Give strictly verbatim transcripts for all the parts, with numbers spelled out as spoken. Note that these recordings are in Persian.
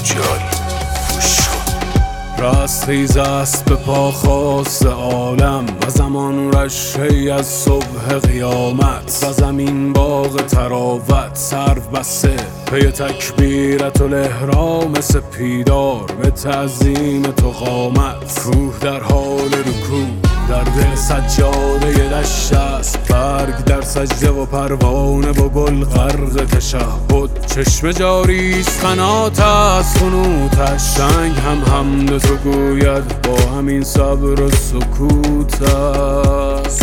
جایی گوش کن. رستخیز است به پا خواست عالم و زمان رشهی از صبح قیامت و زمین باغ تراوت سرو بسته پی تکبیرت الاحرام سپیدار به تعظیم تو قامت. کوه در حال رکوع در دل سجاده دشت است، برگ در سجده و پروانه و گل غرق تشهد. چشم جاری است قنات از خنوتش، سنگ هم حمد تو گوید با همین صبر و سکوتش.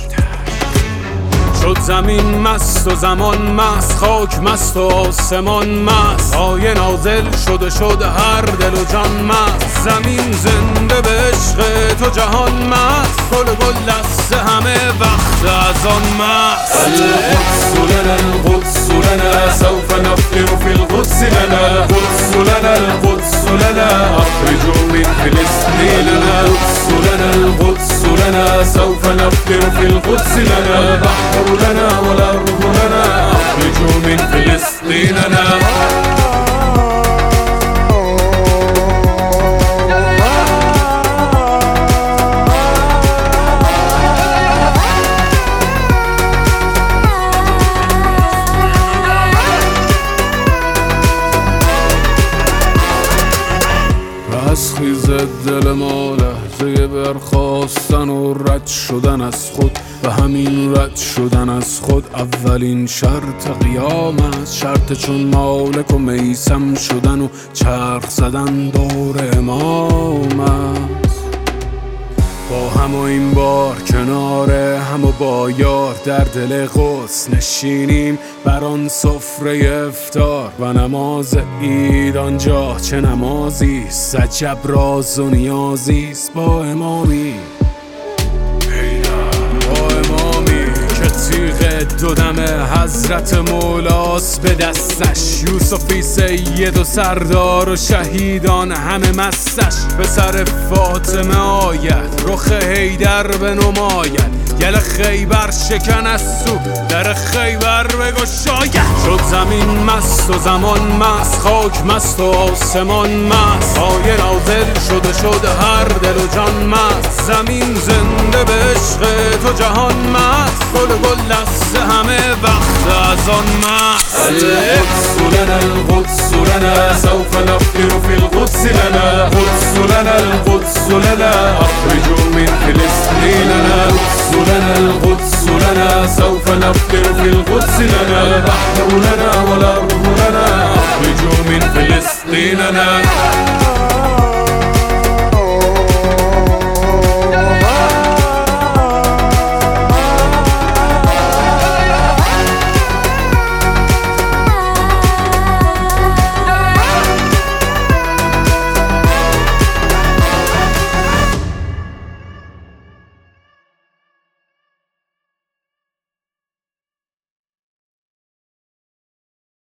شد زمین مست و زمان مست، خاک مست و آسمان مست، آیه نازل شده شد هر دل و جان مست. زمین زنده به عشق تو جهان مست، گل گل دست همه وقت از آن مست. القدس لنا القدس لنا سوف نفطر في القدس لنا القدس لنا القدس لنا أخرجوا من فلسطين لنا القدس لنا القدس لنا سوف نفطر في القدس لنا البحر لنا والأرض لنا أخرجوا من فلسطين لنا. رستخیز دل ما لحظه برخاستن و رد شدن از خود و همین رد شدن از خود اولین شرط قیام است. شرط چون مالک و میسم شدن و چرخ زدن دور امام است. با هم و این بار کنار هم و با یار در دل قدس نشینیم بر آن سفره افطار و نماز عید آنجا چه نمازی است، عجب راز و نیازی است. با امامی با امامی که تیغ دو دم حضرت مولاست به دستش، یوسفی سید و سردار و شهیدان همه مستش. به سر فاطمه آید رخ حیدر به نماید، گل خیبر شکن از سو در خیبر بگشاید. شد زمین مست و زمان مست، خاک مست و آسمان مست، آیه نازل شده شد هر دل و جان مست. زمین زنده به عشق تو جهان مست، گل گل دست همه وقت از آن مست. القدس لنا القدس لنا سوف نفطر في القدس لنا القدس لنا القدس لنا أخرجوا من فلسطين لنا القدس لنا القدس لنا سوف نفطر في القدس لنا البحر لنا والأرض لنا أخرجوا من فلسطين لنا.